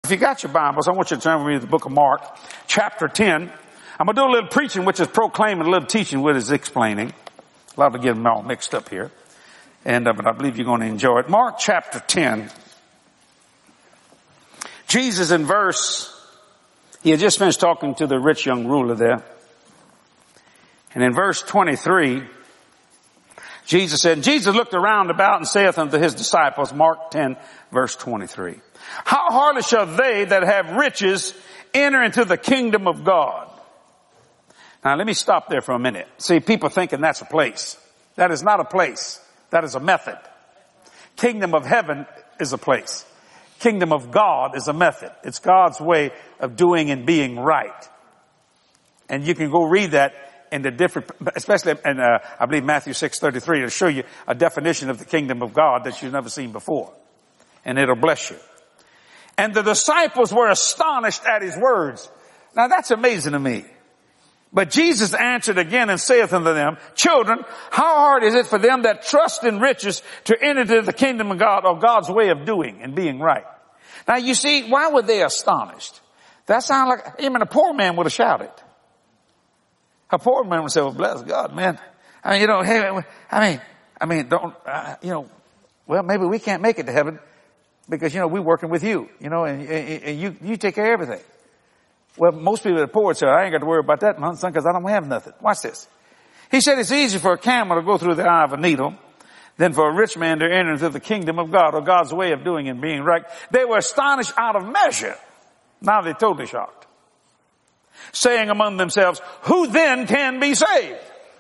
If you got your Bibles, I want you to turn with me to the book of Mark, chapter 10. I'm going to do a little preaching, which is proclaiming, a little teaching, which is explaining. A lot to get them all mixed up here. But I believe you're going to enjoy it. Mark chapter 10. Jesus he had just finished talking to the rich young ruler there. And in verse 23, Jesus said, Jesus looked around about and saith unto his disciples, Mark 10, verse 23. How hardly shall they that have riches enter into the kingdom of God? Now let me stop there for a minute. See, people thinking that's a place. That is not a place. That is a method. Kingdom of heaven is a place. Kingdom of God is a method. It's God's way of doing and being right. And you can go read that in the different, especially in, I believe Matthew 6:33, it'll show you a definition of the kingdom of God that you've never seen before. And it'll bless you. And the disciples were astonished at his words. Now that's amazing to me. But Jesus answered again and saith unto them, children, how hard is it for them that trust in riches to enter into the kingdom of God, or God's way of doing and being right? Now you see, why were they astonished? That sounds like, even a poor man would have shouted. A poor man would say, well, bless God, man. Well, maybe we can't make it to heaven because, we're working with you, and you take care of everything. Well, most people that are poor say, I ain't got to worry about that, son, because I don't have nothing. Watch this. He said it's easier for a camel to go through the eye of a needle than for a rich man to enter into the kingdom of God, or God's way of doing and being right. They were astonished out of measure. Now they're totally shocked. Saying among themselves, who then can be saved?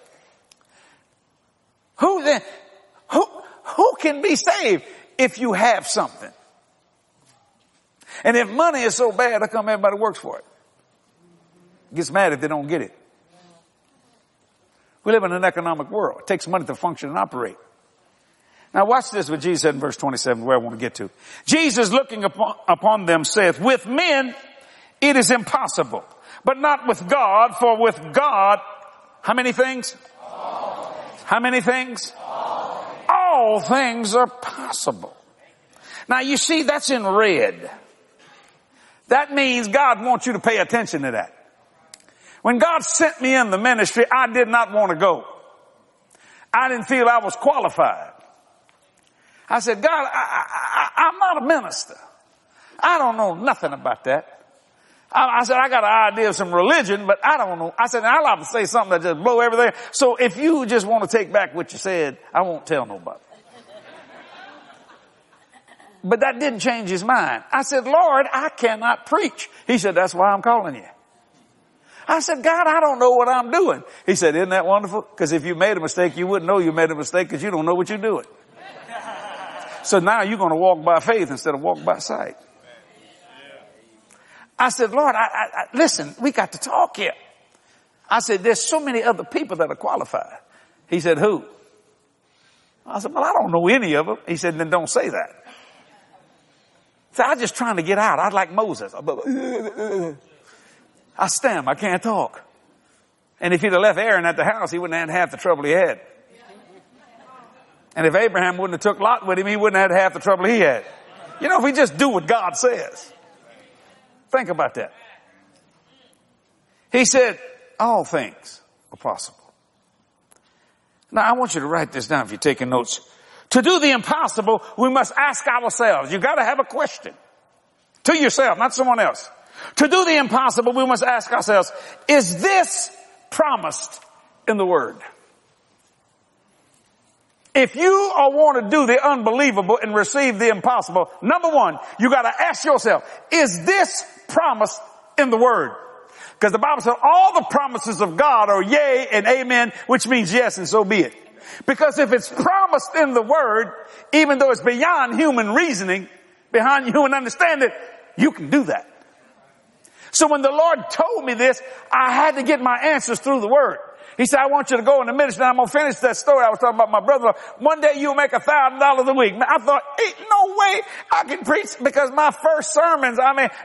Who can be saved if you have something? And if money is so bad, how come everybody works for it? Gets mad if they don't get it. We live in an economic world. It takes money to function and operate. Now watch this, what Jesus said in verse 27, where I want to get to. Jesus looking upon them saith, with men it is impossible, but not with God, for with God, how many things? How many things? All things are possible. Now you see, that's in red. That means God wants you to pay attention to that. When God sent me in the ministry, I did not want to go. I didn't feel I was qualified. I said, God, I'm not a minister. I don't know nothing about that. I said, I got an idea of some religion, but I don't know. I said, I'll have to say something that just blow everything. So if you just want to take back what you said, I won't tell nobody. But that didn't change his mind. I said, Lord, I cannot preach. He said, that's why I'm calling you. I said, God, I don't know what I'm doing. He said, isn't that wonderful? Because if you made a mistake, you wouldn't know you made a mistake because you don't know what you're doing. So now you're going to walk by faith instead of walk by sight. I said, Lord, listen, we got to talk here. I said, there's so many other people that are qualified. He said, who? I said, well, I don't know any of them. He said, then don't say that. So I'm just trying to get out. I'd like Moses. I stammer. I can't talk. And if he'd have left Aaron at the house, he wouldn't have had half the trouble he had. And if Abraham wouldn't have took Lot with him, he wouldn't have had half the trouble he had. If we just do what God says. Think about that. He said, all things are possible. Now, I want you to write this down if you're taking notes. To do the impossible, we must ask ourselves. You got to have a question to yourself, not someone else. To do the impossible, we must ask ourselves, is this promised in the Word? If you want to do the unbelievable and receive the impossible, number one, you got to ask yourself, is this promised in the Word? Because the Bible says all the promises of God are yea and amen, which means yes, and so be it. Because if it's promised in the Word, even though it's beyond human reasoning, beyond human understanding, you can do that. So when the Lord told me this, I had to get my answers through the Word. He said, I want you to go in the ministry. Now I'm going to finish that story I was talking about my brother. One day you'll make $1,000 a week. I thought, ain't no way I can preach, because my first sermons, I think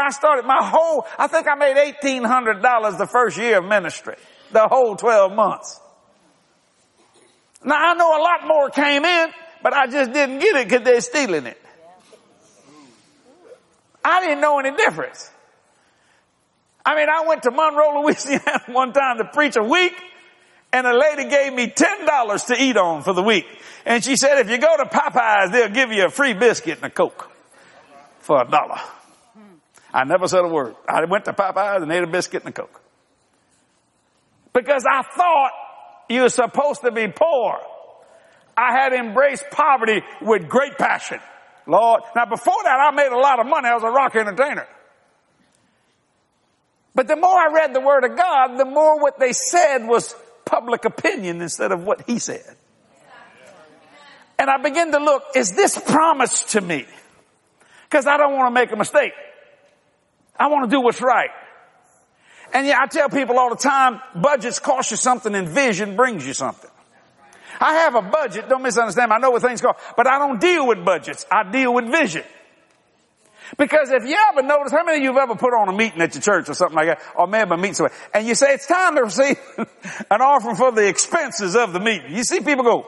I made $1,800 the first year of ministry, the whole 12 months. Now I know a lot more came in, but I just didn't get it because they're stealing it. I I didn't know any difference. I mean, I went to Monroe, Louisiana one time to preach a week, and a lady gave me $10 to eat on for the week. And she said, if you go to Popeyes, they'll give you a free biscuit and a Coke for $1. I never said a word. I went to Popeyes and ate a biscuit and a Coke. Because I thought you were supposed to be poor. I had embraced poverty with great passion. Lord. Now before that, I made a lot of money. I was a rock entertainer. But the more I read the Word of God, the more what they said was public opinion instead of what He said. And I began to look, is this promised to me? Because I don't want to make a mistake. I want to do what's right. And yeah, I tell people all the time, budgets cost you something and vision brings you something. I have a budget, don't misunderstand me, I know what things cost, but I don't deal with budgets, I deal with vision. Because if you ever notice, how many of you have ever put on a meeting at your church or something like that, or maybe a meeting somewhere, and you say it's time to receive an offering for the expenses of the meeting. You see people go.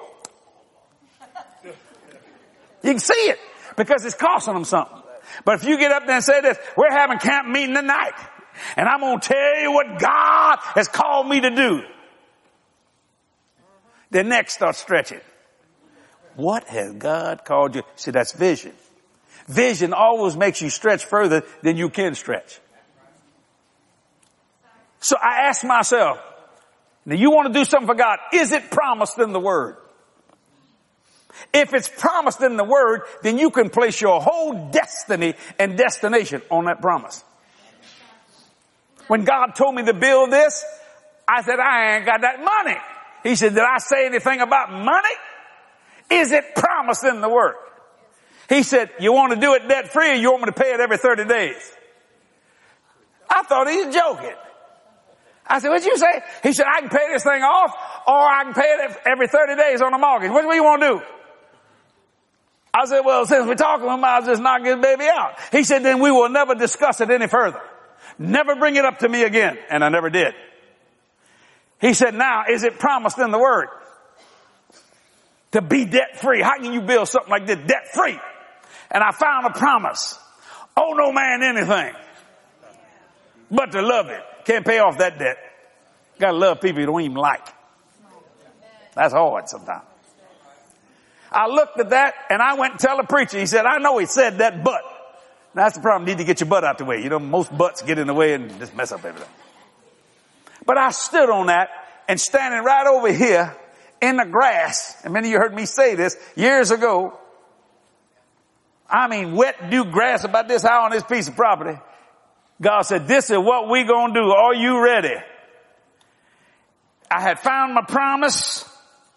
You can see it because it's costing them something. But if you get up there and say this, we're having camp meeting tonight, and I'm going to tell you what God has called me to do. The neck starts stretching. What has God called you? See, that's vision. Vision always makes you stretch further than you can stretch. So I ask myself, now you want to do something for God, is it promised in the Word? If it's promised in the Word, then you can place your whole destiny and destination on that promise. When God told me to build this, I said, I ain't got that money. He said, did I say anything about money? Is it promised in the Word? He said, you want to do it debt free or you want me to pay it every 30 days? I thought he was joking. I said, what'd you say? He said, I can pay this thing off or I can pay it every 30 days on a mortgage. What do you want to do? I said, well, since we're talking, we might just knock this baby out. He said, then we will never discuss it any further. Never bring it up to me again. And I never did. He said, now, is it promised in the Word to be debt free? How can you build something like this debt free? And I found a promise. Owe no man anything but to love it. Can't pay off that debt. Got to love people you don't even like. That's hard sometimes. I looked at that and I went and tell the preacher. He said, I know he said that, but. That's the problem. You need to get your butt out the way. You know, most butts get in the way and just mess up everything. But I stood on that and standing right over here in the grass, and many of you heard me say this years ago. I mean, wet, dew grass about this high on this piece of property. God said, this is what we gonna do. Are you ready? I had found my promise.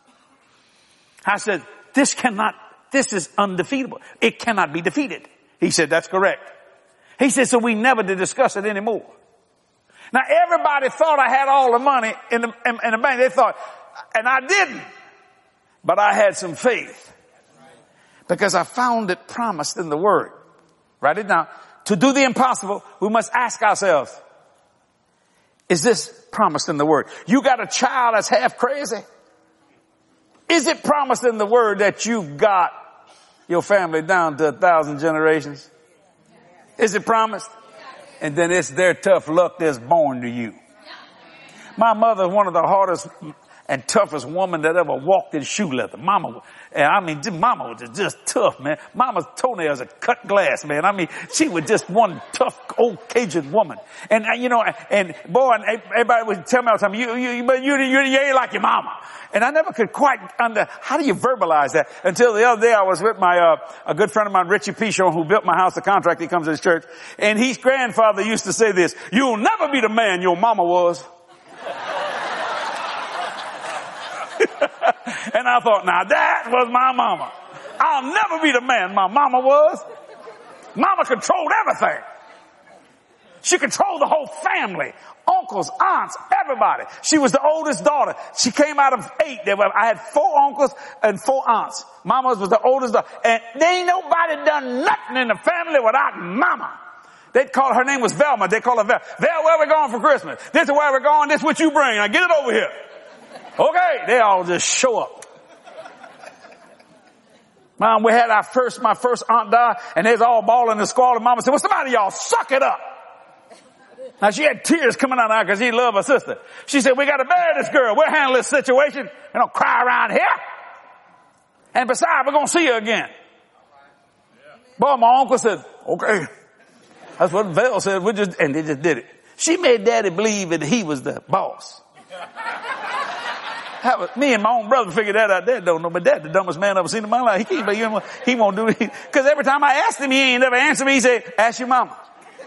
I said, this is undefeatable. It cannot be defeated. He said, that's correct. He said, so we never to discuss it anymore. Now everybody thought I had all the money in the bank. They thought, and I didn't. But I had some faith. Because I found it promised in the Word. Write it down. To do the impossible, we must ask ourselves, is this promised in the Word? You got a child that's half crazy? Is it promised in the Word that you've got your family down to 1,000 generations? Is it promised? And then it's their tough luck that's born to you. My mother is one of the hardest and toughest woman that ever walked in shoe leather. Mama was just tough, man. Mama's toenails are cut glass, man. I mean, she was just one tough old Cajun woman. And you know, and boy, and everybody would tell me all the time, you ain't like your mama. And I never could quite how do you verbalize that? Until the other day I was with a good friend of mine, Richie Pichon, who built my house, the contractor. He comes to his church. And his grandfather used to say this, you'll never be the man your mama was. And I thought, now that was my mama. I'll never be the man my mama was. Mama controlled everything. She controlled the whole family. Uncles, aunts, everybody. She was the oldest daughter. She came out of 8. I had 4 uncles and 4 aunts. Mama was the oldest daughter. And there ain't nobody done nothing in the family without mama. They'd call her name was Velma. They call her Vel. Vel, where we going for Christmas? This is where we're going. This is what you bring. Now get it over here. Okay. They all just show up. Mom, we had my first aunt die, and there's all bawling and squalling. Mama said, well, somebody y'all suck it up. Now she had tears coming out of her because she loved her sister. She said, we got to bury this girl. We'll handle this situation. We don't cry around here. And besides, we're going to see her again. Boy, my uncle said, okay. That's what Val said. And they just did it. She made Daddy believe that he was the boss. Me and my own brother figured that out. Dad don't know, but Dad, the dumbest man I've ever seen in my life. He won't do it. Because every time I asked him, he ain't never answered me. He said, ask your mama.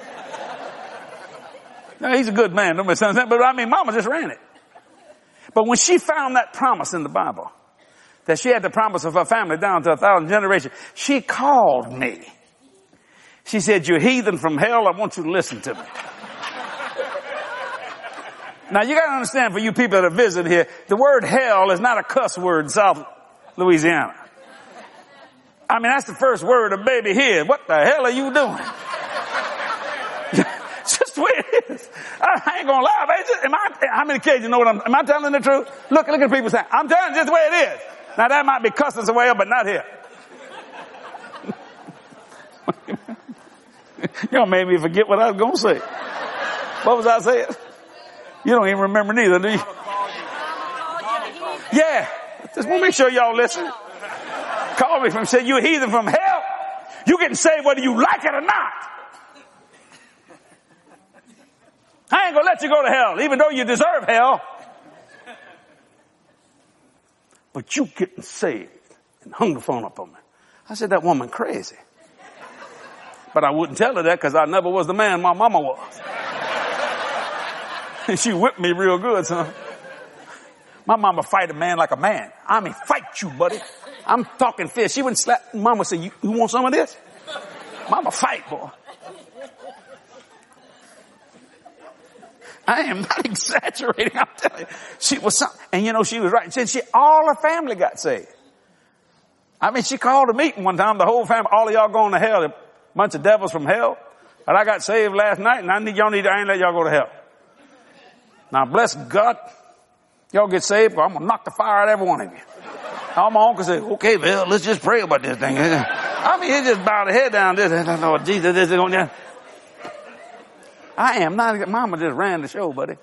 Now, he's a good man. Don't make sense. But I mean, mama just ran it. But when she found that promise in the Bible, that she had the promise of her family down to 1,000 generations, she called me. She said, you heathen from hell, I want you to listen to me. Now you gotta understand, for you people that are visiting here, the word hell is not a cuss word in South Louisiana. I mean, that's the first word a baby hears. What the hell are you doing? It's just the way it is. I ain't gonna lie. How many kids you know am I telling the truth? Look at people saying, I'm telling you just the way it is. Now that might be cussing somewhere else, but not here. Y'all made me forget what I was gonna say. What was I saying? You don't even remember neither, do you? Yeah. Just want to make sure y'all listen. Call me from saying, you heathen from hell. You getting saved whether you like it or not. I ain't gonna let you go to hell, even though you deserve hell. But you getting saved, and hung the phone up on me. I said, that woman crazy. But I wouldn't tell her that because I never was the man my mama was. And she whipped me real good, son. My mama fight a man like a man. I mean, fight you, buddy. I'm talking fist. She wouldn't slap. Mama said, you want some of this? Mama fight, boy. I am not exaggerating. I'm telling you. She was something. And you know, she was right. Since all her family got saved. I mean, she called a meeting one time, the whole family, all of y'all going to hell, a bunch of devils from hell. But I got saved last night, and I ain't let y'all go to hell. Now, bless God, y'all get saved, or I'm going to knock the fire out of every one of you. All my uncle said, okay, well, let's just pray about this thing. I mean, he just bowed his head down. Lord Jesus, this is going down. I am not, mama just ran the show, buddy.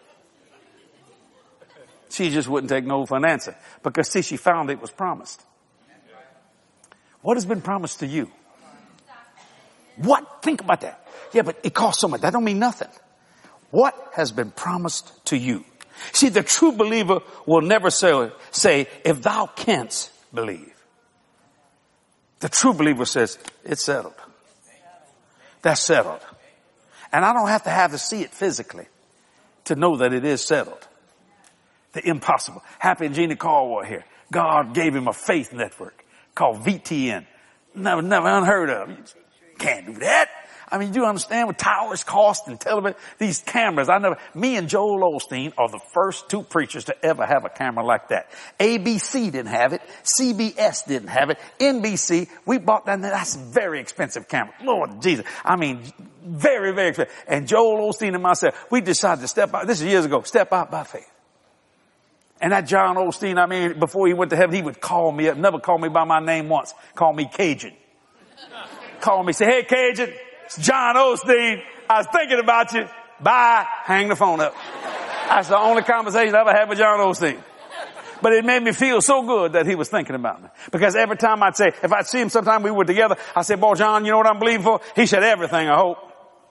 She just wouldn't take no for an answer. Because, see, she found it was promised. What has been promised to you? What? Think about that. Yeah, but it costs so much. That don't mean nothing. What has been promised to you? See, the true believer will never say, if thou canst believe. The true believer says, it's settled. That's settled. And I don't have to see it physically to know that it is settled. The impossible. Happy and Jeannie Caldwell here. God gave him a faith network called VTN. Never unheard of. Can't do that. I mean, do you understand what towers cost and television? These cameras, me and Joel Osteen are the first two preachers to ever have a camera like that. ABC didn't have it. CBS didn't have it. NBC, we bought that. That's a very expensive camera. Lord Jesus. I mean, very, very expensive. And Joel Osteen and myself, we decided to step out. This is years ago. Step out by faith. And that John Osteen, I mean, before he went to heaven, he would call me up. Never called me by my name once. Call me Cajun. Call me, say, hey, Cajun. It's John Osteen. I was thinking about you. Bye. Hang the phone up. That's the only conversation I ever had with John Osteen. But it made me feel so good that he was thinking about me. Because every time I'd say, if I'd see him sometime we were together, I said, boy, John, you know what I'm believing for? He said, everything, I hope.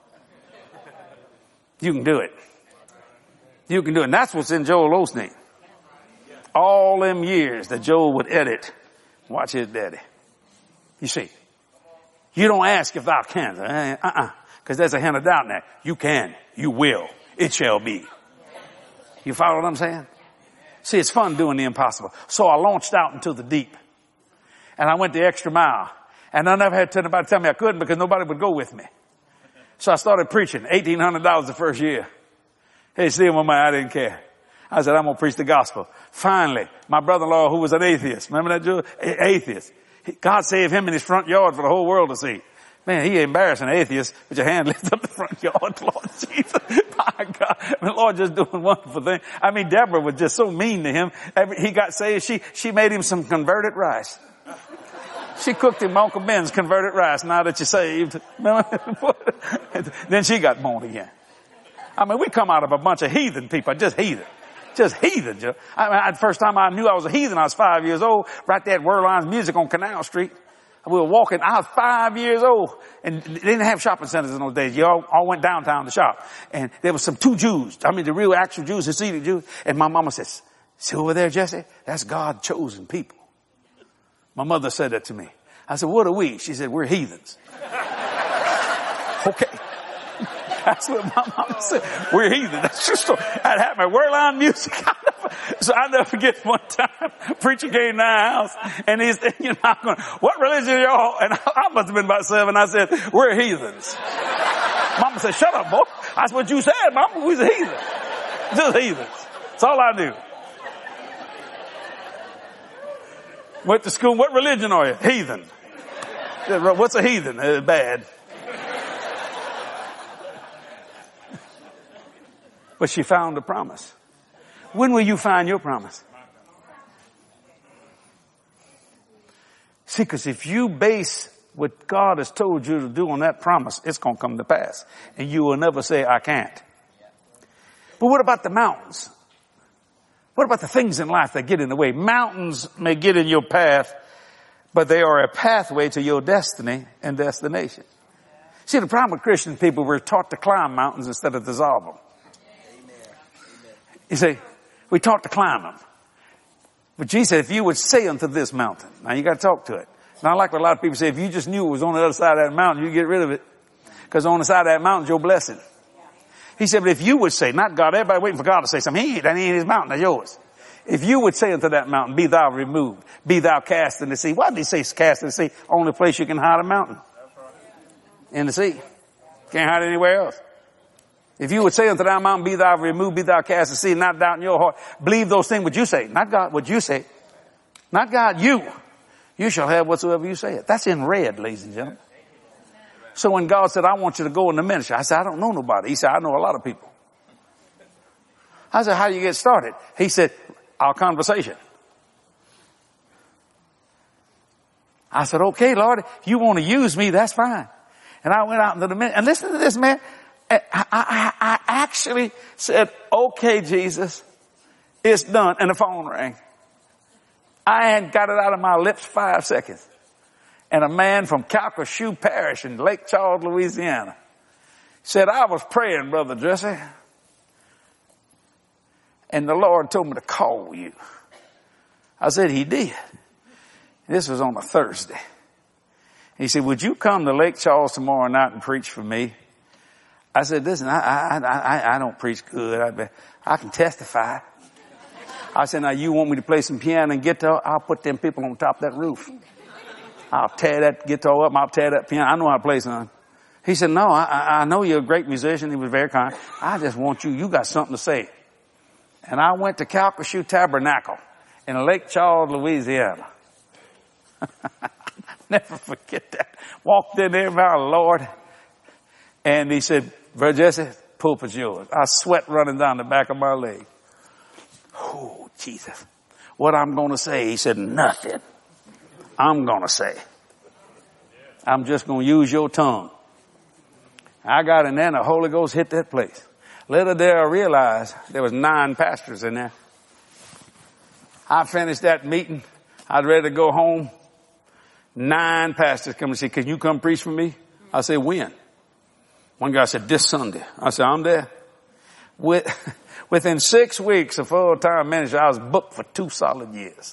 You can do it. You can do it. And that's what's in Joel Osteen. All them years that Joel would edit, watch his daddy. You see. You don't ask if thou canst. Because there's a hint of doubt in that. You can. You will. It shall be. You follow what I'm saying? See, it's fun doing the impossible. So I launched out into the deep. And I went the extra mile. And I never had anybody tell me I couldn't because nobody would go with me. So I started preaching. $1,800 the first year. Hey, see, I didn't care. I said, I'm going to preach the gospel. Finally, my brother-in-law, who was an atheist. Remember that, Joe? Atheist. God saved him in his front yard for the whole world to see. Man, he embarrassing atheist with your hand lifted up the front yard, Lord Jesus. My God. The Lord just doing wonderful things. I mean, Deborah was just so mean to him. He got saved. She made him some converted rice. She cooked him Uncle Ben's converted rice now that you're saved. Then she got born again. I mean, we come out of a bunch of heathen people, just heathen. Just heathen. The first time I knew I was a heathen, I was 5 years old, right there at Werline's Music on Canal Street. We were walking, I was 5 years old, and they didn't have shopping centers in those days. You all went downtown to shop. And there was two Jews, the real actual Jews, Hasidic Jews. And my mama says, see over there, Jesse? That's God's chosen people. My mother said that to me. I said, what are we? She said, we're heathens. Okay. That's what my mama said. We're heathens. That's just so, that happened at Werline Music. So I never forget one time, preacher came to our house and he's thinking, what religion are y'all? And I must have been about 7. I said, we're heathens. Mama said, shut up, boy. That's what you said, Mama. We're heathens. Just heathens. That's all I knew. Went to school. What religion are you? Heathen. What's a heathen? Bad. But she found a promise. When will you find your promise? See, because if you base what God has told you to do on that promise, it's going to come to pass. And you will never say, I can't. But what about the mountains? What about the things in life that get in the way? Mountains may get in your path, but they are a pathway to your destiny and destination. See, the problem with Christian people, we're taught to climb mountains instead of dissolve them. You see, we taught to climb them. But Jesus said, if you would say unto this mountain, now you got to talk to it. Now, I like what a lot of people say, if you just knew it was on the other side of that mountain, you'd get rid of it. Because on the side of that mountain is your blessing. He said, but if you would say, not God, everybody waiting for God to say something. That ain't his mountain, that's yours. If you would say unto that mountain, be thou removed, be thou cast in the sea. Why did he say cast in the sea? Only place you can hide a mountain. In the sea. Can't hide anywhere else. If you would say unto that mountain, be thou removed, be thou cast in the sea, not doubt in your heart, believe those things what you say. Not God, what you say. Not God, you. You shall have whatsoever you say. That's in red, ladies and gentlemen. So when God said, I want you to go in the ministry, I said, I don't know nobody. He said, I know a lot of people. I said, how do you get started? He said, our conversation. I said, okay, Lord, if you want to use me, that's fine. And I went out into the ministry. And listen to this, man. I actually said, okay, Jesus, it's done. And the phone rang. I hadn't got it out of my lips 5 seconds. And a man from Calcasieu Parish in Lake Charles, Louisiana, said, I was praying, Brother Jesse, and the Lord told me to call you. I said, he did. This was on a Thursday. He said, would you come to Lake Charles tomorrow night and preach for me? I said, listen, I don't preach good. I can testify. I said, now you want me to play some piano and guitar? I'll put them people on top of that roof. I'll tear that guitar up. I'll tear that piano. I know how to play some. He said, no, I know you're a great musician. He was very kind. I just want you. You got something to say. And I went to Calcasieu Tabernacle in Lake Charles, Louisiana. Never forget that. Walked in there, my Lord. And he said, Brother Jesse, pulpit's yours. I sweat running down the back of my leg. Oh, Jesus. What I'm going to say? He said, nothing. I'm going to say. I'm just going to use your tongue. I got in there and the Holy Ghost hit that place. Little did I realize there was 9 pastors in there. I finished that meeting. I was ready to go home. 9 pastors come and say, can you come preach for me? I said, when? One guy said, this Sunday. I said, I'm there. Within 6 weeks of full-time ministry, I was booked for 2 solid years.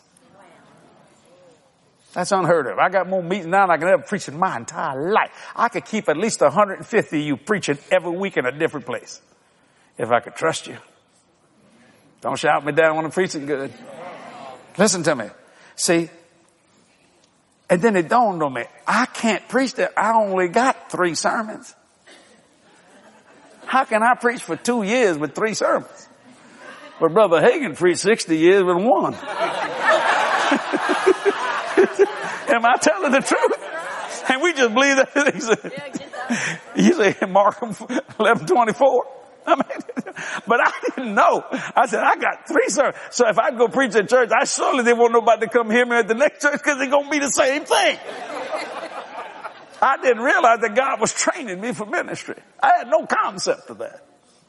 That's unheard of. I got more meetings now than I can ever preach in my entire life. I could keep at least 150 of you preaching every week in a different place. If I could trust you. Don't shout me down when I'm preaching good. Listen to me. See? And then it dawned on me, I can't preach that. I only got 3 sermons. How can I preach for 2 years with 3 sermons? But Brother Hagin preached 60 years with 1. Am I telling the truth? And we just believe that. You say Mark 11:24. I mean, But I didn't know. I said, I got 3 sermons. So if I go preach at church, I surely they won't nobody to come hear me at the next church because it's going to be the same thing. I didn't realize that God was training me for ministry. I had no concept of that.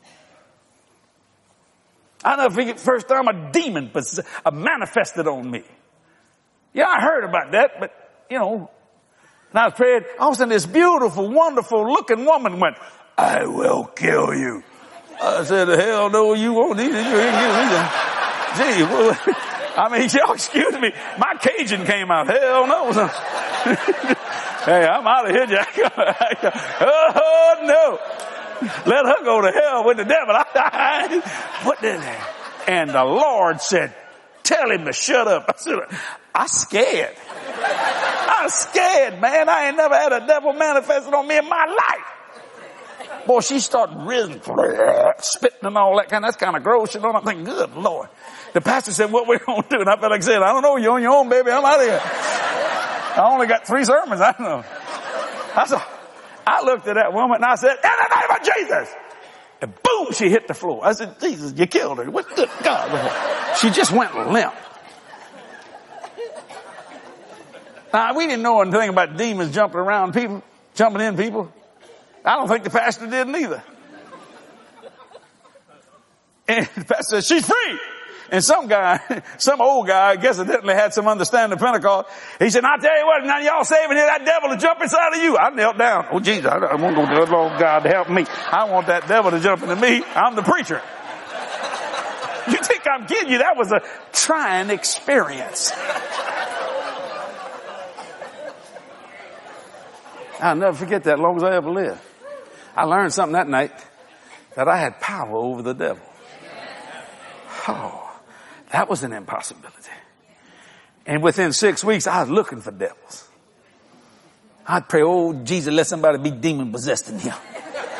I never forget the first time a demon manifested on me. Yeah, I heard about that, but, you know, and I was praying, all of a sudden this beautiful, wonderful looking woman went, I will kill you. I said, hell no, you won't need it. Gee, well, I mean, y'all excuse me. My Cajun came out. Hell no. Hey, I'm out of here, Jack. Oh no. Let her go to hell with the devil. What did that? And the Lord said, tell him to shut up. I said, I'm scared. I'm scared, man. I ain't never had a devil manifested on me in my life. Boy, she started risen, spitting and all that that's kind of gross. You know, I'm thinking, good Lord. The pastor said, what we going to do? And I felt like saying, I don't know. You're on your own, baby. I'm out of here. I only got 3 sermons. I don't know. I looked at that woman and I said, in the name of Jesus. And boom, she hit the floor. I said, Jesus, you killed her. What the God? She just went limp. Now, we didn't know anything about demons jumping around people, jumping in people. I don't think the pastor did neither. And the pastor said, she's free. And some old guy, I guess evidently had some understanding of Pentecost. He said, I'll tell you what, now y'all saving here, that devil to jump inside of you. I knelt down. Oh, Jesus, I want to go to the Lord God to help me. I want that devil to jump into me. I'm the preacher. You think I'm kidding you? That was a trying experience. I'll never forget that as long as I ever live. I learned something that night, that I had power over the devil. Oh. That was an impossibility. And within 6 weeks, I was looking for devils. I'd pray, oh, Jesus, let somebody be demon possessed in here.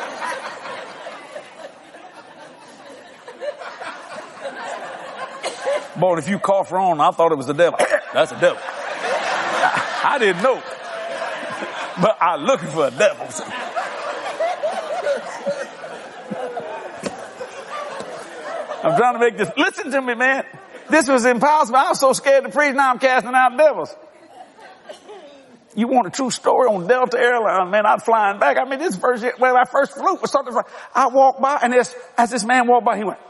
Boy, and if you cough wrong, I thought it was the devil. That's the devil. I didn't know. But I was looking for a devil. I'm trying to make this. Listen to me, man. This was impossible. I was so scared to preach. Now I'm casting out devils. You want a true story on Delta Airlines, man? I'm flying back. I mean, this first year, when I first flew, was starting to fly. I walked by, and as this man walked by, he went,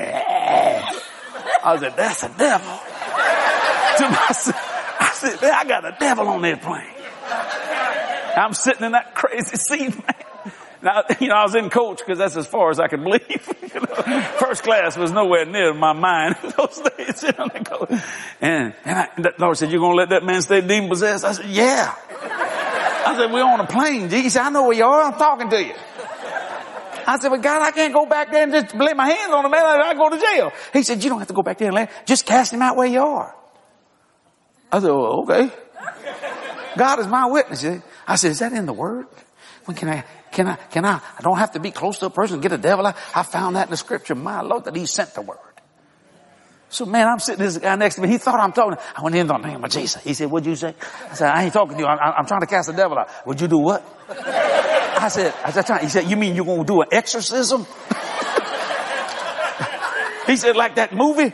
I said, that's a devil. To myself, I said, man, I got a devil on this plane. I'm sitting in that crazy seat, man. Now, you know, I was in coach because that's as far as I could believe. You know, first class was nowhere near my mind those days. And the Lord said, you going to let that man stay demon possessed? I said, yeah. I said, we're on a plane. He said, I know where you are. I'm talking to you. I said, well, God, I can't go back there and just lay my hands on the man. I go to jail. He said, you don't have to go back there and lay. Just cast him out where you are. I said, well, okay. God is my witness. I said, is that in the Word? When can I don't have to be close to a person to get a devil. I found that in the scripture, my Lord, that he sent the Word. So man, I'm sitting this guy next to me. He thought I'm talking. I went in on the name of Jesus. He said, what'd you say? I said, I ain't talking to you. I'm trying to cast the devil out. Would you do what? I said, he said, you mean you're going to do an exorcism? He said, like that movie?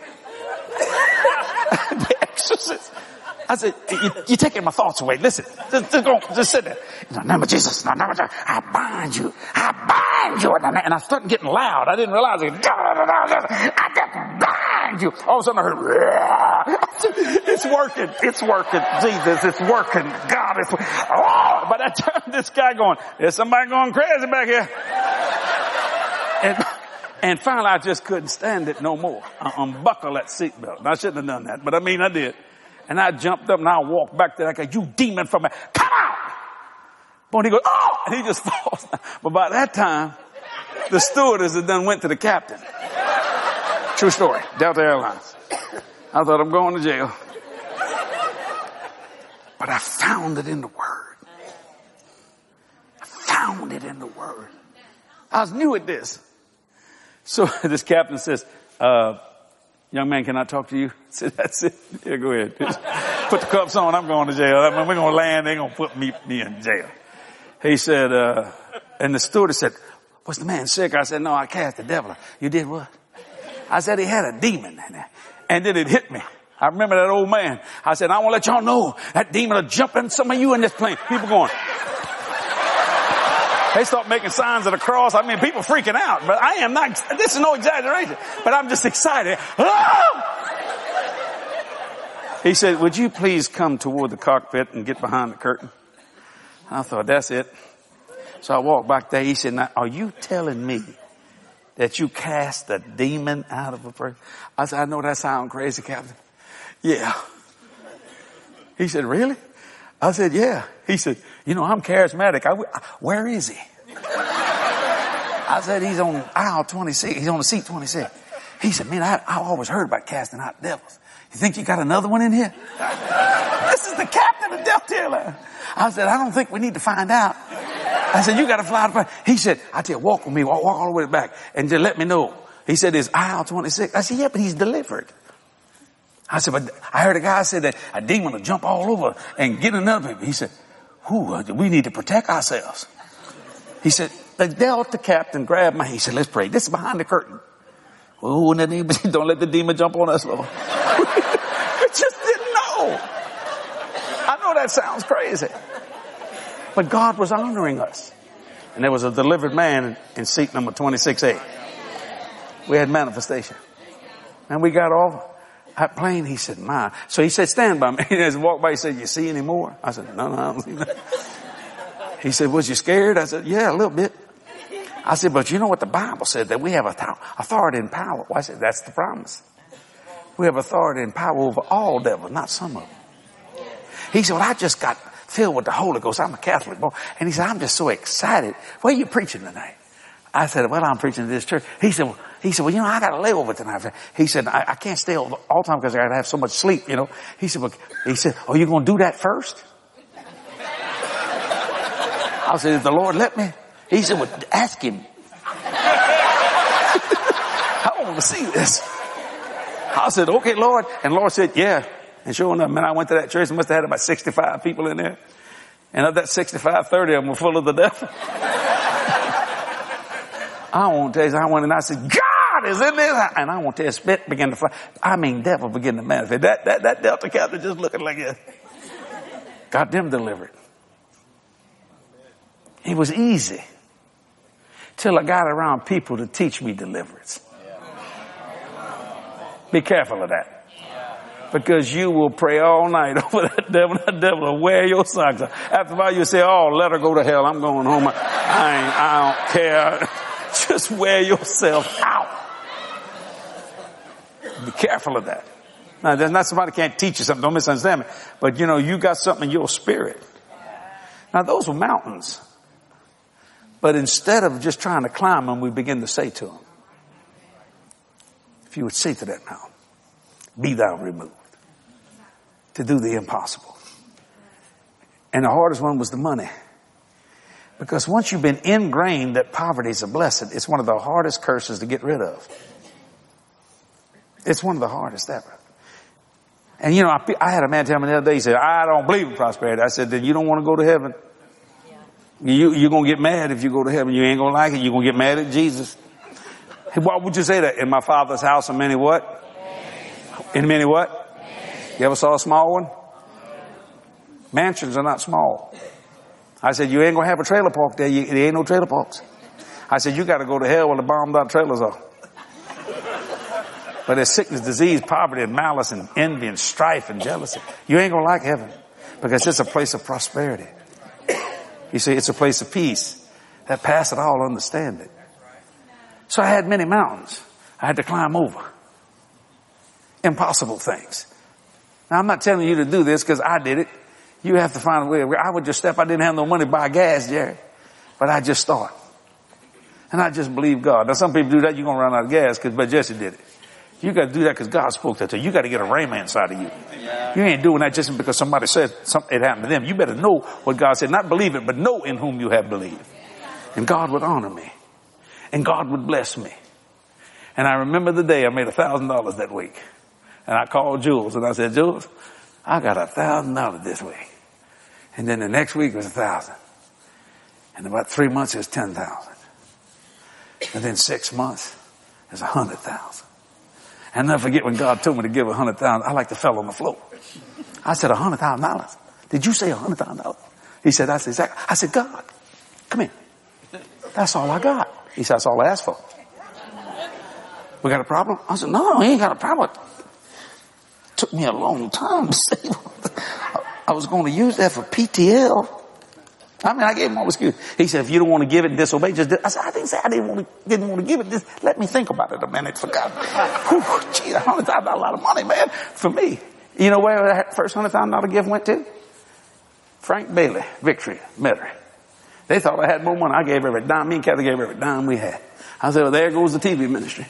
The Exorcist. I said, you're taking my thoughts away. Listen, just sit there. In the name of Jesus, in the name of Jesus, I bind you. I bind you. And I started getting loud. I didn't realize it. I just bind you. All of a sudden I heard, it's working. It's working. Jesus, it's working. God, it's working. Oh, by that time, this guy going, there's somebody going crazy back here. And finally, I just couldn't stand it no more. I unbuckled that seatbelt. I shouldn't have done that, but I mean, I did. And I jumped up and I walked back there. I go, you demon from me, come out! Boy, and he goes, oh! And he just falls down. But by that time, the stewardess had done went to the captain. True story. Delta Airlines. I thought I'm going to jail. But I found it in the Word. I found it in the Word. I was new at this. So this captain says, young man, can I talk to you? I said, that's it. Yeah, go ahead. Just put the cuffs on. I'm going to jail. I mean, we're going to land. They're going to put me in jail. He said, and the stewardess said, was the man sick? I said, no, I cast the devil. You did what? I said, he had a demon. And then it hit me. I remember that old man. I said, I want to let y'all know that demon will jump in some of you in this plane. People going. They start making signs of the cross. I mean, people freaking out. But I am not, this is no exaggeration. But I'm just excited. Ah! He said, would you please come toward the cockpit and get behind the curtain? I thought, that's it. So I walked back there. He said, now, are you telling me that you cast a demon out of a person? I said, I know that sounds crazy, Captain. Yeah. He said, really? I said, yeah. He said, you know, I'm charismatic. Where is he? I said, he's on aisle 26. He's on the seat 26. He said, man, I always heard about casting out devils. You think you got another one in here? This is the captain of Death Tailor. I said, I don't think we need to find out. I said, you got to fly to. He said, I tell you, walk with me, walk all the way back and just let me know. He said, it's aisle 26. I said, yeah, but he's delivered. I said, but I heard a guy say that a demon will jump all over and get another people. He said, we need to protect ourselves. He said, the Delta captain grabbed my hand. He said, let's pray. This is behind the curtain. Oh, don't let the demon jump on us, Lord. We just didn't know. I know that sounds crazy. But God was honoring us. And there was a delivered man in seat number 26A. We had manifestation. And we got off that plane. He said, my. So he said, stand by me. He just walked by. He said, you see any more? I said, no, I don't see nothing. He said, was you scared? I said, yeah, a little bit. I said, but you know what the Bible said, that we have authority and power. Well, I said, that's the promise. We have authority and power over all devils, not some of them. He said, well, I just got filled with the Holy Ghost. I'm a Catholic boy. And he said, I'm just so excited. Where are you preaching tonight? I said, well, I'm preaching to this church. He said, well, you know, I got to lay over tonight. He said, I can't stay all the time because I got to have so much sleep, you know. He said, are you going to do that first? I said, if the Lord let me. He said, well, ask him. I want to see this. I said, okay, Lord. And the Lord said, yeah. And sure enough, man, I went to that church. I must have had about 65 people in there. And of that 65, 30 of them were full of the devil. I won't tell you, I went and I said, God is in this. And I won't tell you, spit began to fly. I mean, devil began to manifest. That Delta captain just looking like this. Got them delivered. It was easy till I got around people to teach me deliverance. Be careful of that. Because you will pray all night over that devil. That devil will wear your socks out. After a while you say, oh, let her go to hell. I'm going home. I don't care. Just wear yourself out. Be careful of that. Now, there's not somebody can't teach you something. Don't misunderstand me. But you know, you got something in your spirit. Now, those were mountains. But instead of just trying to climb them, we begin to say to them, if you would say to that mountain, be thou removed. To do the impossible. And the hardest one was the money. Because once you've been ingrained that poverty is a blessing, it's one of the hardest curses to get rid of. It's one of the hardest ever. And you know, I had a man tell me the other day, he said, I don't believe in prosperity. I said, then you don't want to go to heaven. You're going to get mad if you go to heaven. You ain't going to like it. You're going to get mad at Jesus. Why would you say that? In my Father's house are many what? In many what? You ever saw a small one? Mansions are not small. I said, you ain't going to have a trailer park there. There ain't no trailer parks. I said, you got to go to hell where the bombed out trailers are. But there's sickness, disease, poverty, and malice, and envy, and strife, and jealousy. You ain't going to like heaven because it's a place of prosperity. You see, it's a place of peace that passeth all understanding. So I had many mountains I had to climb over. Impossible things. Now, I'm not telling you to do this because I did it. You have to find a way. I would just step. I didn't have no money to buy gas, Jerry. But I just start. And I just believe God. Now, some people do that. You're going to run out of gas but Jesse did it. You got to do that because God spoke that to you. You got to get a rhema inside of you. Yeah. You ain't doing that just because somebody said something, it happened to them. You better know what God said. Not believe it, but know in whom you have believed. And God would honor me. And God would bless me. And I remember the day I made $1,000 that week. And I called Jules and I said, Jules, I got $1,000 this week. And then the next week was 1,000. And about 3 months it was 10,000. And then 6 months, there's 100,000. And never forget when God told me to give 100,000, I like to fell on the floor. I said, $100,000. Did you say $100,000? He said, that's exactly. I said, God, come here. That's all I got. He said, that's all I asked for. We got a problem? I said, no, we ain't got a problem. It took me a long time to save. I was going to use that for PTL. I mean, I gave him all the excuse. He said, if you don't want to give it and disobey, just do it. I said, I didn't say I didn't want to give it. Just let me think about it a minute. For God. Gee, $100,000 a lot of money, man, for me. You know where that first $100,000 gift went to? Frank Bailey, Victory, Metairie. They thought I had more money. I gave every dime. Me and Kathy gave every dime we had. I said, well, there goes the TV ministry.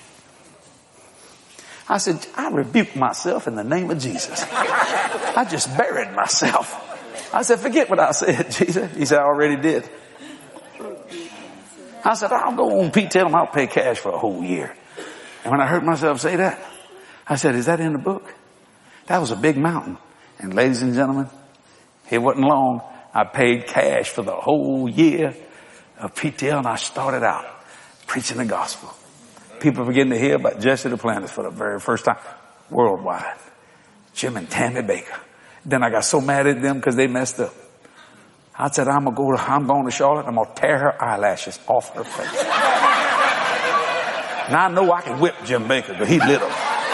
I said, I rebuked myself in the name of Jesus. I just buried myself. I said, forget what I said, Jesus. He said, I already did. I said, I'll go on Pete, tell him I'll pay cash for a whole year. And when I heard myself say that, I said, is that in the book? That was a big mountain. And ladies and gentlemen, it wasn't long. I paid cash for the whole year of PTL, and I started out preaching the gospel. People began to hear about Jesse Duplantis for the very first time worldwide. Jim and Tammy Baker. Then I got so mad at them because they messed up. I said, I'm going to Charlotte. I'm going to tear her eyelashes off her face. And I know I can whip Jim Baker, but he's little.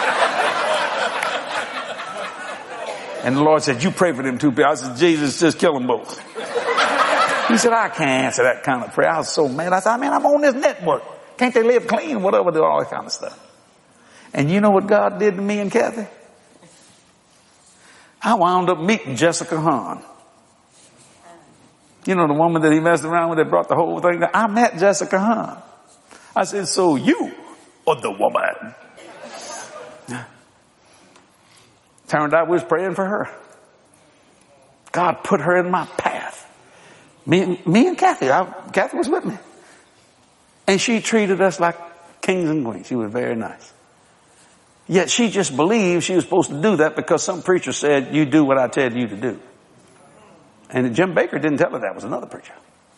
And the Lord said, you pray for them two people. I said, Jesus, just kill them both. He said, I can't answer that kind of prayer. I was so mad. I said, man, I'm on this network. Can't they live clean? Whatever, do all that kind of stuff. And you know what God did to me and Kathy? I wound up meeting Jessica Hahn. You know, the woman that he messed around with that brought the whole thing down. I met Jessica Hahn. I said, so you are the woman. Turned out we was praying for her. God put her in my path. Me and Kathy. Kathy was with me. And she treated us like kings and queens. She was very nice. Yet she just believed she was supposed to do that because some preacher said, you do what I tell you to do. And Jim Baker didn't tell her that. It was another preacher.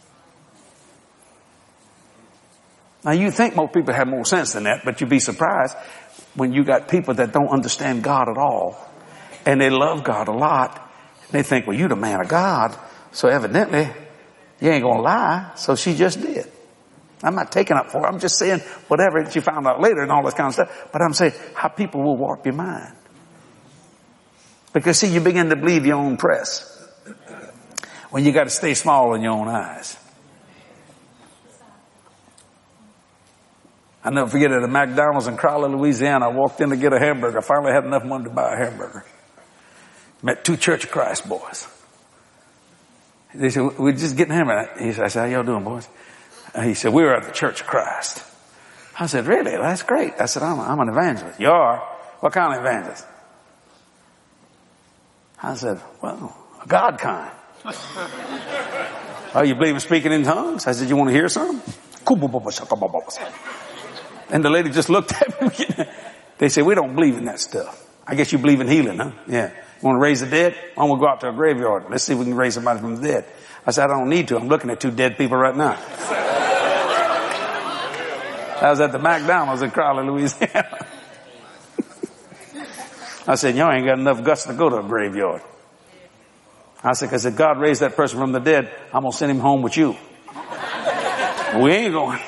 Now you think most people have more sense than that, but you'd be surprised when you got people that don't understand God at all. And they love God a lot. And they think, well, you're the man of God. So evidently, you ain't going to lie. So she just did. I'm not taking up for her. I'm just saying whatever that you found out later and all this kind of stuff. But I'm saying how people will warp your mind. Because see, you begin to believe your own press. When you got to stay small in your own eyes. I never forget at a McDonald's in Crowley, Louisiana. I walked in to get a hamburger. I finally had enough money to buy a hamburger. Met two Church of Christ boys. They said, we're just getting hammered. I said, how y'all doing, boys? He said, we were at the Church of Christ. I said, really? Well, that's great. I said, I'm an evangelist. You are? What kind of evangelist? I said, well, a God kind. Oh, you believe in speaking in tongues? I said, you want to hear some? And the lady just looked at me. They said, we don't believe in that stuff. I guess you believe in healing, huh? Yeah. You want to raise the dead? Why don't we go out to a graveyard? Let's see if we can raise somebody from the dead. I said, I don't need to. I'm looking at two dead people right now. I was at the McDonald's in Crowley, Louisiana. I said, y'all ain't got enough guts to go to a graveyard. I said, because if God raised that person from the dead, I'm going to send him home with you. We ain't going.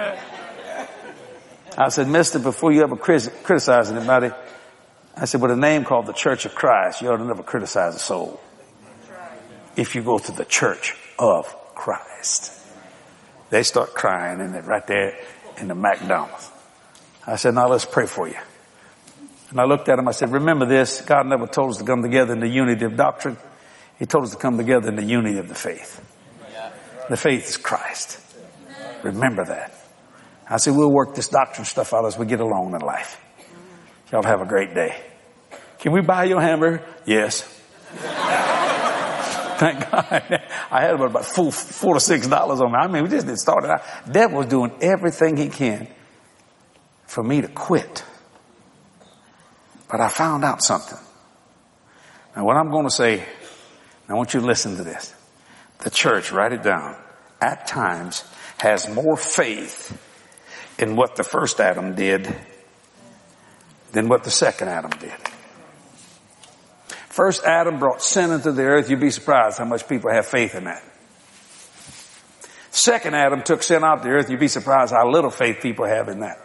I said, mister, before you ever criticize anybody, I said, with a name called the Church of Christ, you ought to never criticize a soul. If you go to the Church of Christ. They start crying and they're right there in the McDonald's. I said, now let's pray for you. And I looked at him, I said, remember this, God never told us to come together in the unity of doctrine. He told us to come together in the unity of the faith. The faith is Christ. Remember that. I said, we'll work this doctrine stuff out as we get along in life. Y'all have a great day. Can we buy your hamburger? Yes. Thank God. I had about $4 to $6 on me. I mean, we just didn't start it out. The devil was doing everything he can for me to quit. But I found out something. Now, what I'm going to say, I want you to listen to this. The church, write it down, at times has more faith in what the first Adam did than what the second Adam did. First Adam brought sin into the earth. You'd be surprised how much people have faith in that. Second Adam took sin out of the earth. You'd be surprised how little faith people have in that.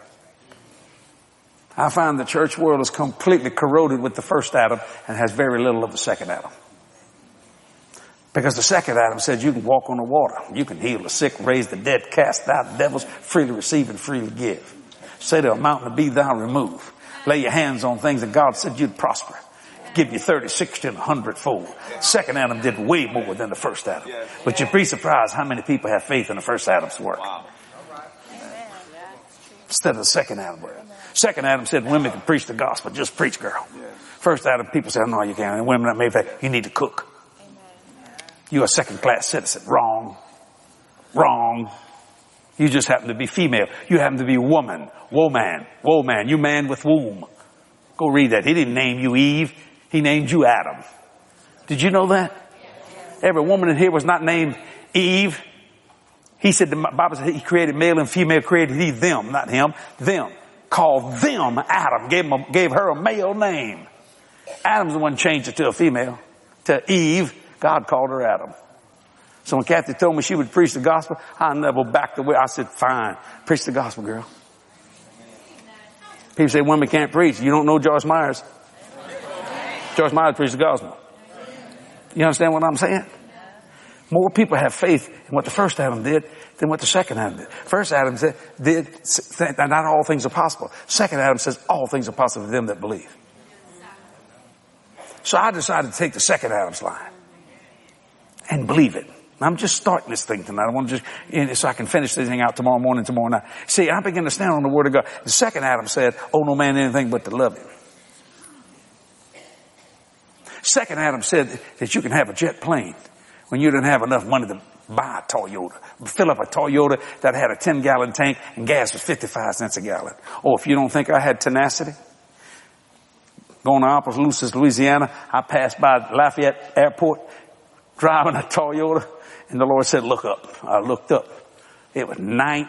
I find the church world is completely corroded with the first Adam and has very little of the second Adam. Because the second Adam said you can walk on the water. You can heal the sick, raise the dead, cast out devils, freely receive and freely give. Say to a mountain to be thou removed. Lay your hands on things that God said you'd prosper. Give you 30, 60, and 100-fold. Second Adam did way more than the first Adam. But you'd be surprised how many people have faith in the first Adam's work. Instead of the second Adam work. Second Adam said women can preach the gospel. Just preach, girl. First Adam, people said, no, you can't. And women that made faith, you need to cook. You're a second-class citizen. Wrong. Wrong. You just happen to be female. You happen to be woman. Woman. Woman. You man with womb. Go read that. He didn't name you Eve. He named you Adam. Did you know that? Every woman in here was not named Eve. He said, the Bible said he created male and female, created he them, not him, them. Called them Adam. Gave her a male name. Adam's the one who changed it to a female. To Eve, God called her Adam. So when Kathy told me she would preach the gospel, I never backed away. I said, fine, preach the gospel, girl. People say women can't preach. You don't know Joyce Myers. Joyce Myers preached the gospel. You understand what I'm saying? More people have faith in what the first Adam did than what the second Adam did. First Adam said, not all things are possible. Second Adam says all things are possible to them that believe. So I decided to take the second Adam's line and believe it. I'm just starting this thing tonight. I want to just, so I can finish this thing out tomorrow morning, tomorrow night. See, I begin to stand on the word of God. The second Adam said, owe no man anything but to love him. Second Adam said that you can have a jet plane when you didn't have enough money to buy a Toyota. Fill up a Toyota that had a 10-gallon tank and gas was 55 cents a gallon. Or if you don't think I had tenacity, going to Opelousas, Louisiana, I passed by Lafayette Airport driving a Toyota. And the Lord said, look up. I looked up. It was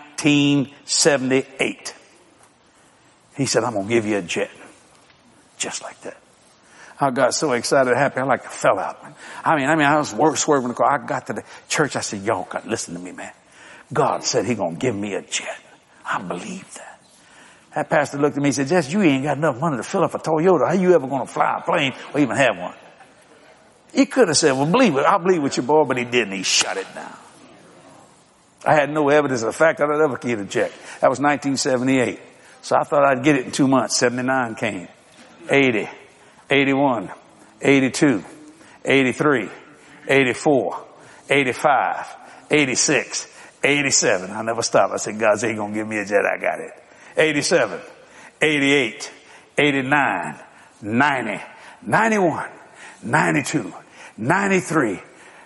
1978. He said, I'm going to give you a jet. Just like that. I got so excited, happy, I like fell out. I mean, I was swerving the car. I got to the church. I said, y'all got to listen to me, man. God said he going to give me a jet. I believe that. That pastor looked at me and said, Jess, you ain't got enough money to fill up a Toyota. How you ever going to fly a plane or even have one? He could have said, well, believe it. I'll believe with you, boy, but he didn't. He shut it down. I had no evidence of the fact that I'd ever get a check. That was 1978. So I thought I'd get it in 2 months. 79 came. 80, 81, 82, 83, 84, 85, 86, 87. I never stopped. I said, God's ain't going to give me a jet. I got it. 87, 88, 89, 90, 91, 92, 93,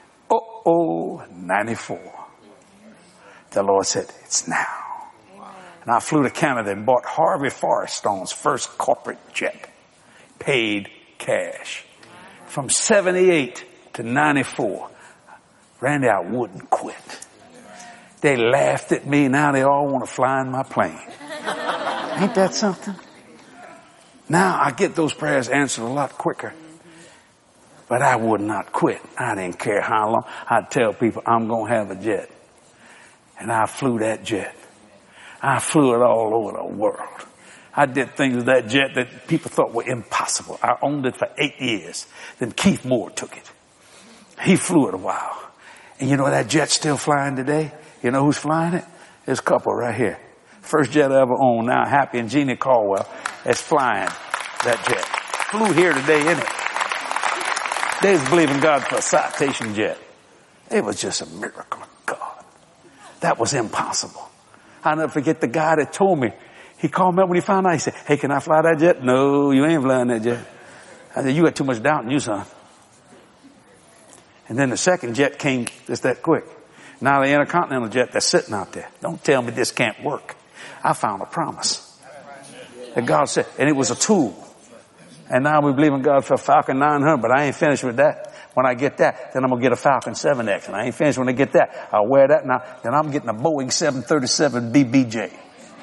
94. The Lord said, it's now. And I flew to Canada and bought Harvey Firestone's first corporate jet. Paid cash. From 78 to 94. Randy, I wouldn't quit. They laughed at me. Now they all want to fly in my plane. Ain't that something? Now I get those prayers answered a lot quicker. But I would not quit. I didn't care how long. I'd tell people I'm going to have a jet. And I flew that jet. I flew it all over the world. I did things with that jet that people thought were impossible. I owned it for 8 years. Then Keith Moore took it. He flew it a while. And you know that jet's still flying today? You know who's flying it? This couple right here. First jet I ever owned. Now Happy and Jeannie Caldwell is flying that jet. Flew here today in it. They was believing God for a Citation jet. It was just a miracle of God. That was impossible. I'll never forget the guy that told me. He called me up when he found out. He said, hey, can I fly that jet? No, you ain't flying that jet. I said, you got too much doubt in you, son. And then the second jet came just that quick. Now the intercontinental jet that's sitting out there. Don't tell me this can't work. I found a promise that God said, and it was a tool. And now we believe in God for a Falcon 900, but I ain't finished with that. When I get that, then I'm going to get a Falcon 7X. And I ain't finished when I get that. I'll wear that now. Then I'm getting a Boeing 737 BBJ.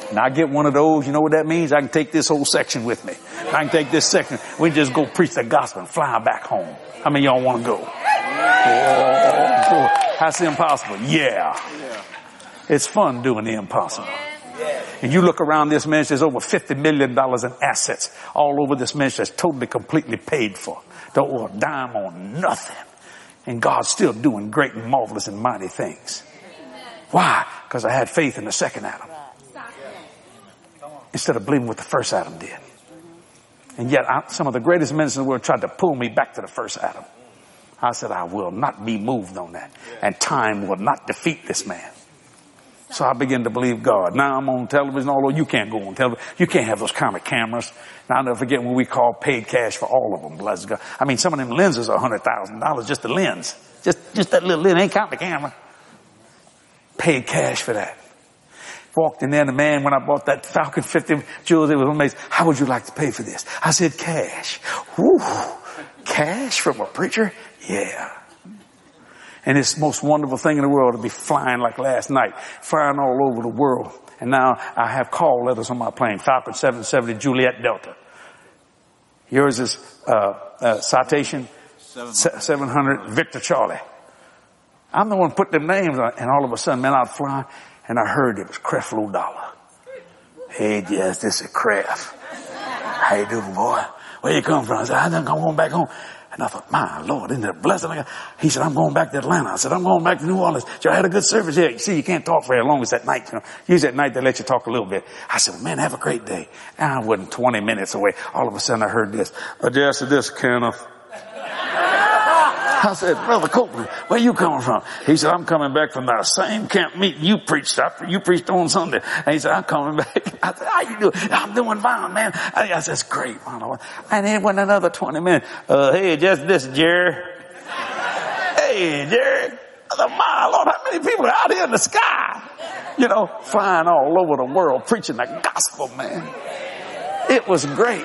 Now I get one of those, you know what that means? I can take this whole section with me. I can take this section. We can just go preach the gospel and fly back home. How many of y'all want to go? Oh, that's impossible. Yeah. It's fun doing the impossible. And you look around this ministry, there's over $50 million in assets all over this ministry that's totally, completely paid for. Don't owe a dime on nothing. And God's still doing great and marvelous and mighty things. Why? Because I had faith in the second Adam. Instead of believing what the first Adam did. And yet some of the greatest ministers in the world tried to pull me back to the first Adam. I said, I will not be moved on that. And time will not defeat this man. So I began to believe God. Now I'm on television, although you can't go on television. You can't have those kind of cameras. Now I'll never forget when we called paid cash for all of them. Bless God. I mean, some of them lenses are $100,000, just the lens. Just that little lens, ain't counting the camera. Paid cash for that. Walked in there and the man, when I bought that Falcon 50 jewels, it was amazing. How would you like to pay for this? I said, cash. Woo. Cash from a preacher? Yeah. And it's the most wonderful thing in the world to be flying like last night, flying all over the world. And now I have call letters on my plane, Falcon 770 Juliet Delta. Yours is, citation 700 Victor Charlie. I'm the one who put them names on, and all of a sudden, man, I'd fly, and I heard it was Creflo Dollar. Hey, yes, this is Cref. How you doing, boy? Where you come from? I said, I'm going back home. And I thought, my Lord, isn't that blessed? He said, I'm going back to Atlanta. I said, I'm going back to New Orleans. I had a good service here. You see, you can't talk very long. It's at night. You know, usually at night they let you talk a little bit. I said, well, man, have a great day. And I wasn't 20 minutes away. All of a sudden I heard this. Adjust to this, Kenneth. I said, Brother Copeland, where you coming from? He said, I'm coming back from the same camp meeting you preached. You preached on Sunday. And he said, I'm coming back. I said, how you doing? I'm doing fine, man. I said, that's great. And it went another 20 minutes. Hey, just this, Jerry. Hey, Jerry. I said, my Lord, how many people are out here in the sky? You know, flying all over the world, preaching the gospel, man. It was great.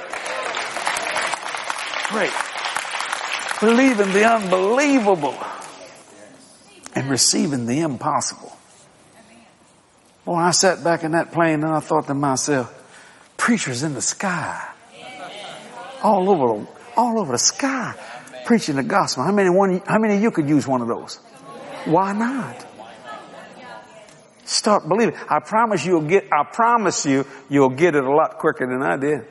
Great. Believing the unbelievable and receiving the impossible. Boy, I sat back in that plane and I thought to myself, preachers in the sky, all over the sky, preaching the gospel. How many of you could use one of those? Why not? Start believing. I promise you, you'll get it a lot quicker than I did.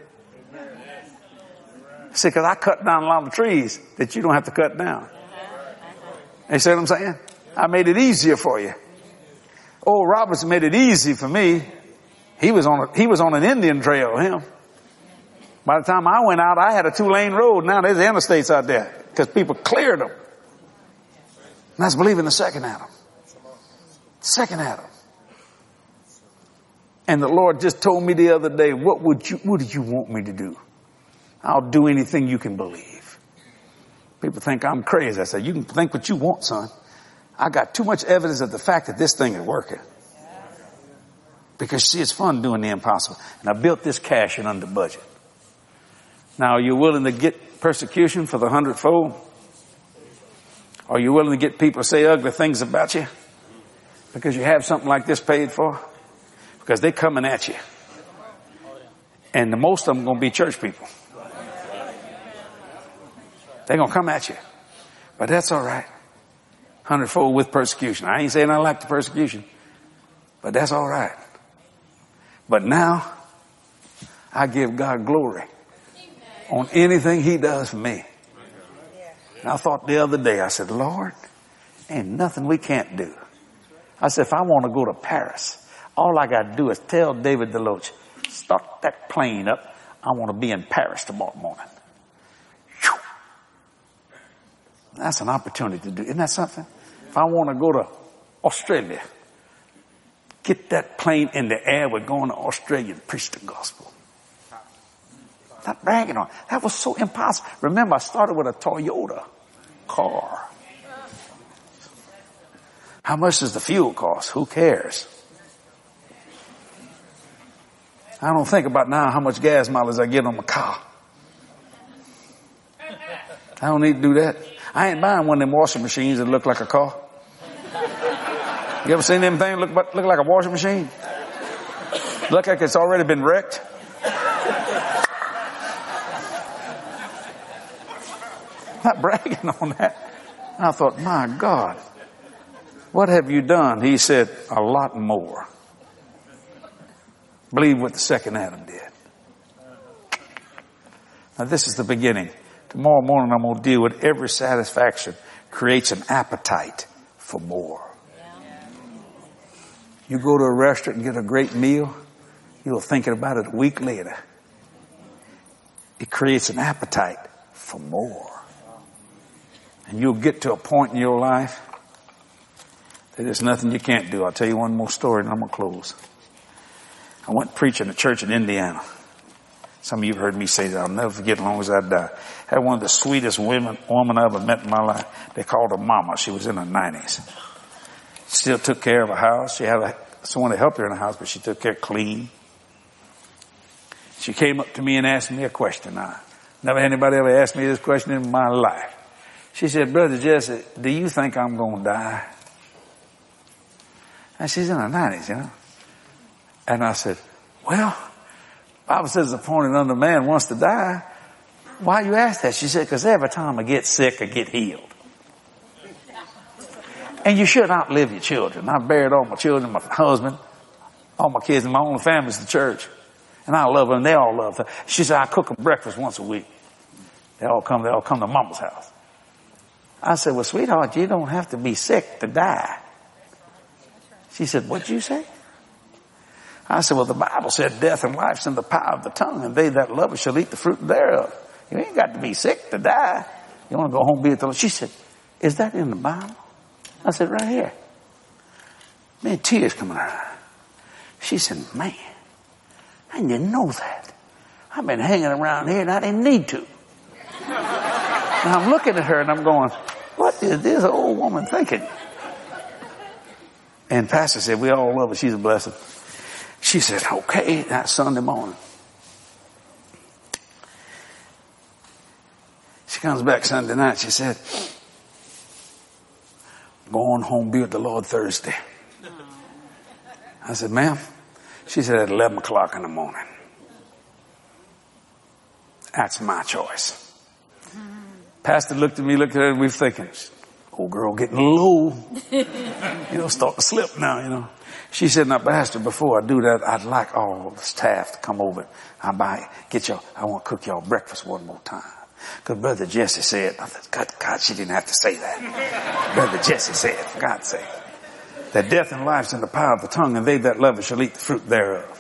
See, because I cut down a lot of trees that you don't have to cut down. You see what I'm saying? I made it easier for you. Old Roberts made it easy for me. He was on an Indian trail, him. By the time I went out, I had a 2-lane road. Now there's interstates out there because people cleared them. And that's believing the second Adam. Second Adam. And the Lord just told me the other day, what did you want me to do? I'll do anything you can believe. People think I'm crazy. I said, you can think what you want, son. I got too much evidence of the fact that this thing is working. Because see, it's fun doing the impossible. And I built this cash in under budget. Now, are you willing to get persecution for the 100-fold? Are you willing to get people to say ugly things about you? Because you have something like this paid for? Because they're coming at you. And the most of them are going to be church people. They're going to come at you. But that's all right. 100-fold with persecution. I ain't saying I like the persecution. But that's all right. But now, I give God glory on anything he does for me. And I thought the other day, I said, Lord, ain't nothing we can't do. I said, if I want to go to Paris, all I got to do is tell David Deloach, start that plane up. I want to be in Paris tomorrow morning. That's an opportunity to do. Isn't that something? If I want to go to Australia, get that plane in the air. We're going to Australia and preach the gospel. Not bragging on it. That was so impossible. Remember, I started with a Toyota car. How much does the fuel cost? Who cares? I don't think about now how much gas mileage I get on my car. I don't need to do that. I ain't buying one of them washing machines that look like a car. You ever seen them things look like a washing machine? Look like it's already been wrecked. Not bragging on that. I thought, my God, what have you done? He said, a lot more. Believe what the second Adam did. Now this is the beginning. Tomorrow morning I'm going to deal with every satisfaction creates an appetite for more. You go to a restaurant and get a great meal, you're thinking about it a week later. It creates an appetite for more. And you'll get to a point in your life that there's nothing you can't do. I'll tell you one more story and I'm going to close. I went preaching at a church in Indiana. Some of you have heard me say that. I'll never forget as long as I die. I had one of the sweetest women I ever met in my life. They called her Mama. She was in her 90s. Still took care of her house. She had someone to help her in the house, but she took care of clean. She came up to me and asked me a question. I never had anybody ever ask me this question in my life. She said, Brother Jesse, do you think I'm going to die? And she's in her 90s, you know. And I said, well, the Bible says the appointed unto man wants to die. Why you ask that? She said, because every time I get sick, I get healed. And you should outlive your children. I buried all my children, my husband, all my kids, and my only family is the church. And I love them. They all love her. She said, I cook them breakfast once a week. They all come to Mama's house. I said, well, sweetheart, you don't have to be sick to die. She said, what'd you say? I said, well, the Bible said death and life's in the power of the tongue, and they that love it shall eat the fruit thereof. You ain't got to be sick to die. You want to go home and be with the Lord. She said, is that in the Bible? I said, right here. Man, tears coming out of her. She said, man, I didn't know that. I've been hanging around here and I didn't need to. Now I'm looking at her and I'm going, what is this old woman thinking? And Pastor said, we all love her. She's a blessing. She said, okay, that's Sunday morning. She comes back Sunday night. She said, I'm going home, be with the Lord Thursday. I said, ma'am? She said, at 11 o'clock in the morning. That's my choice. Pastor looked at me, looked at her, and we were thinking, old girl getting low. Start to slip now, She said, now, Pastor, before I do that, I'd like all the staff to come over. I want to cook y'all breakfast one more time. Because Brother Jesse said, I thought, God, she didn't have to say that. Brother Jesse said, for God's sake, that death and life's in the power of the tongue, and they that love it shall eat the fruit thereof.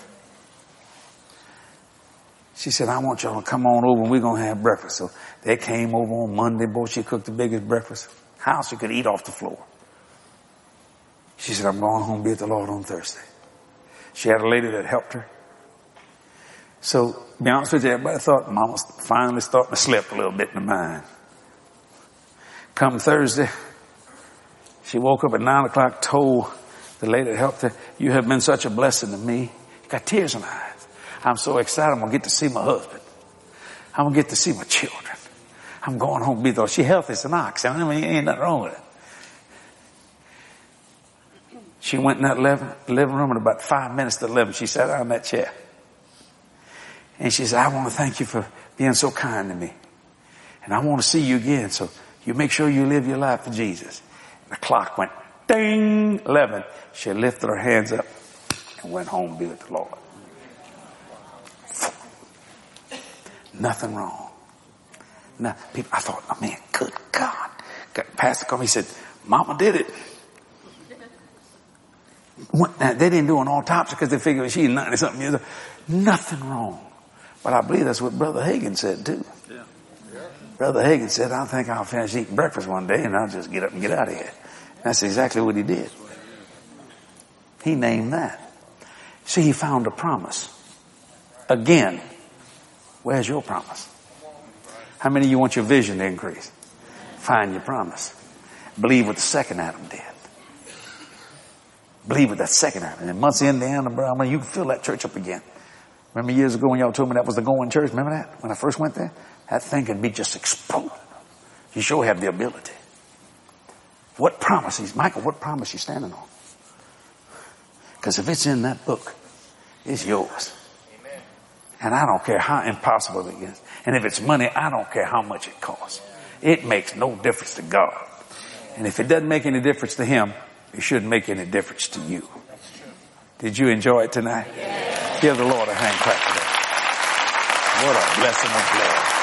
She said, I want y'all to come on over and we're going to have breakfast. So they came over on Monday. Boy, she cooked the biggest breakfast. House you could eat off the floor. She said, I'm going home to be with the Lord on Thursday. She had a lady that helped her. So, to be honest with you, everybody thought Mama was finally starting to slip a little bit in the mind. Come Thursday, she woke up at 9 o'clock, told the lady that helped her, you have been such a blessing to me. Got tears in her eyes. I'm so excited I'm going to get to see my husband. I'm going to get to see my children. I'm going home to be there. She healthy as an ox. I mean, ain't nothing wrong with it. She went in that living room at about 5 minutes to 11. She sat down in that chair. And she said, I want to thank you for being so kind to me. And I want to see you again. So you make sure you live your life for Jesus. And the clock went ding, 11. She lifted her hands up and went home to be with the Lord. Nothing wrong. Now, I thought, oh man, good God. Pastor called me, he said, Mama did it. Now, they didn't do an autopsy because they figured she's 90-something years old. Nothing wrong. But I believe that's what Brother Hagin said too. Yeah. Brother Hagin said, I think I'll finish eating breakfast one day and I'll just get up and get out of here. That's exactly what he did. He named that. See, he found a promise. Again, where's your promise? How many of you want your vision to increase? Find your promise. Believe what the second Adam did. Believe what that second Adam. In Muncie, Indiana, bro, you can fill that church up again. Remember years ago when y'all told me that was the going church? Remember that? When I first went there? That thing could be just exploded. You sure have the ability. What promise? Michael, what promise you standing on? Because if it's in that book, It's yours. And I don't care how impossible it is. And if it's money, I don't care how much it costs. It makes no difference to God. And if it doesn't make any difference to him, it shouldn't make any difference to you. Did you enjoy it tonight? Give the Lord a hand clap for that. What a blessing of glory.